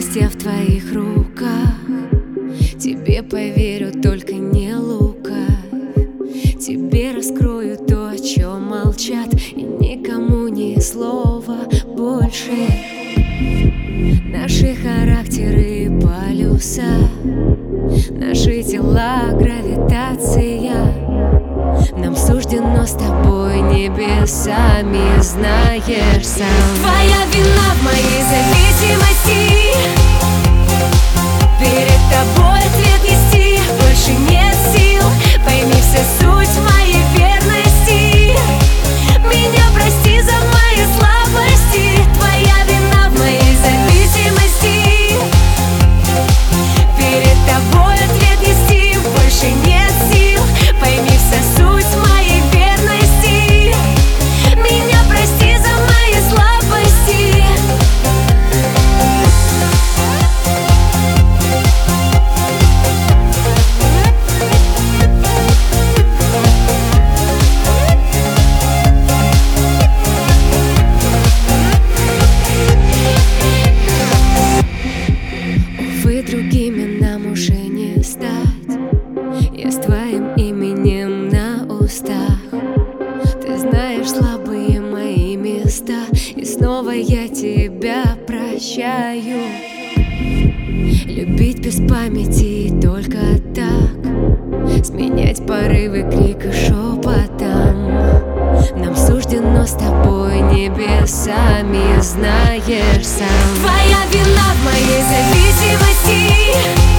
счастье в твоих руках. Тебе поверю, только не лукавь. Тебе раскрою то, о чем молчат, и никому ни слова больше. Наши характеры полюса, наши тела гравитация. Нам суждено с тобой небесами, знаешь сам. Твоя вина в моей зависимости. Перед тобой ответ нести больше нет сил. Пойми всю суть моей верности. Меня прости за мои слабости. Твоя вина в моей зависимости. Перед тобой ответ нести больше нет сил. Пойми всю суть моей верности. Меня прости за мои слабости. Увы, другими нам уже не стать. Я с твоим именем на устах. Ты знаешь слабые мои места, и снова я тебя прощаю. Любить без памяти только так, сменять порывы крика шепотом. Нам суждено с тобой небесами, знаешь сам. Твоя вина в моей зависимости.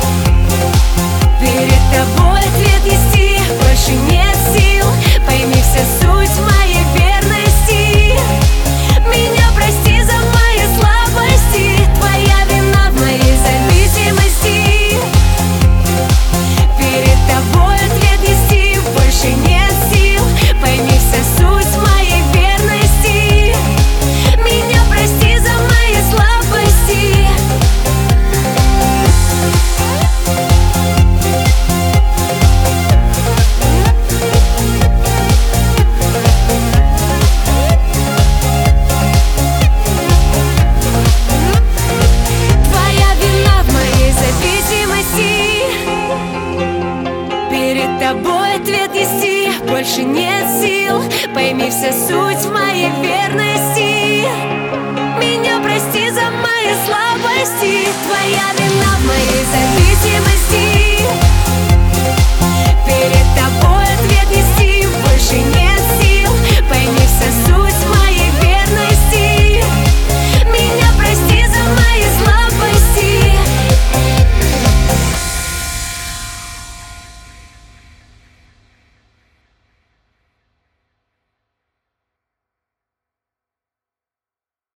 Перед тобой ответ нести больше нет сил. Пойми всю суть моей верности. Меня прости за мои слабости. Твоя вина в моей зависимости. Перед тобой ответ нести больше нет сил. Пойми всю суть моей верности. Меня прости за мои слабости. Перед тобой ответ нести больше нет сил. Пойми всю суть моей верности. Меня прости за мои слабости. Твоя вина в моей